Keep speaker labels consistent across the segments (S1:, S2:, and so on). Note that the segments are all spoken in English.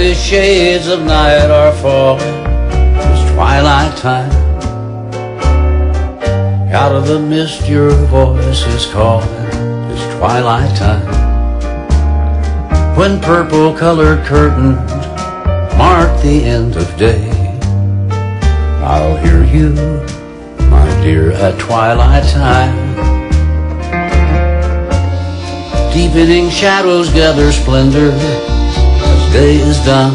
S1: the shades of night are falling. It's twilight time. Out of the mist your voice is calling. It's twilight time. When purple-colored curtains mark the end of day, I'll hear you, my dear, at twilight time. Deepening shadows gather splendor as day is done.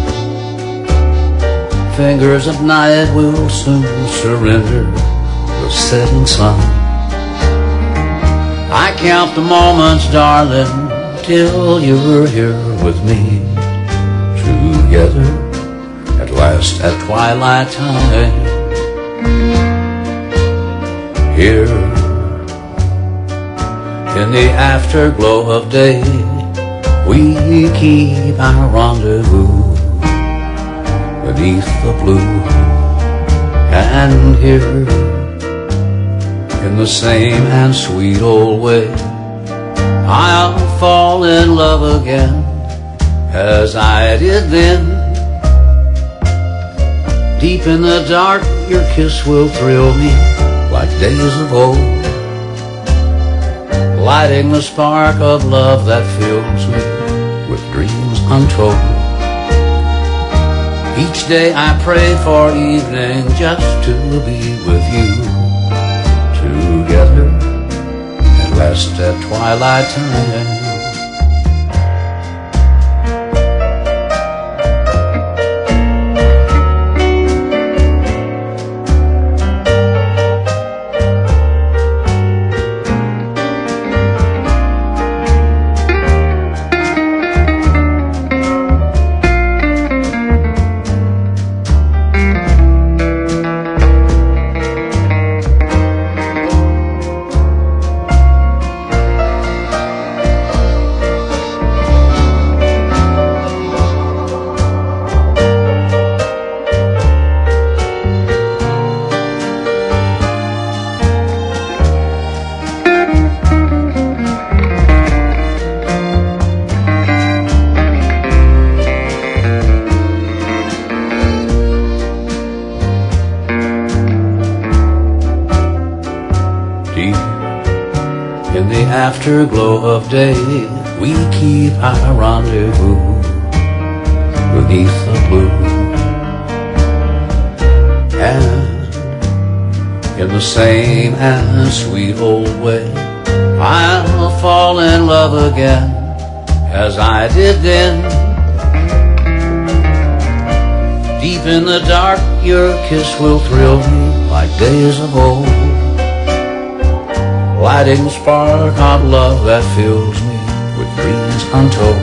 S1: Fingers of night will soon surrender the setting sun. I count the moments, darling, till you're here with me, together at last at twilight time. Here in the afterglow of day, we keep our rendezvous beneath the blue. And here in the same and sweet old way, I'll fall in love again as I did then. Deep in the dark your kiss will thrill me like days of old, lighting the spark of love that fills me with dreams untold. Each day I pray for evening just to be with you, together at last at twilight time. In the afterglow of day, we keep our rendezvous beneath the blue. And in the same and sweet old way, I'll fall in love again as I did then. Deep in the dark your kiss will thrill me like days of old, lighting the spark of love that fills me with dreams untold.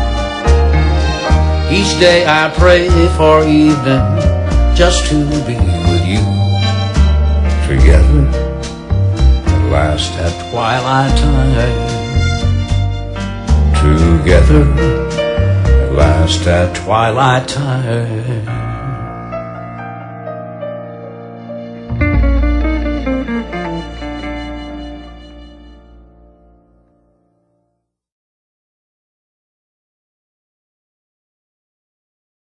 S1: Each day I pray for evening just to be with you, together at last at twilight time. Together at last at twilight time.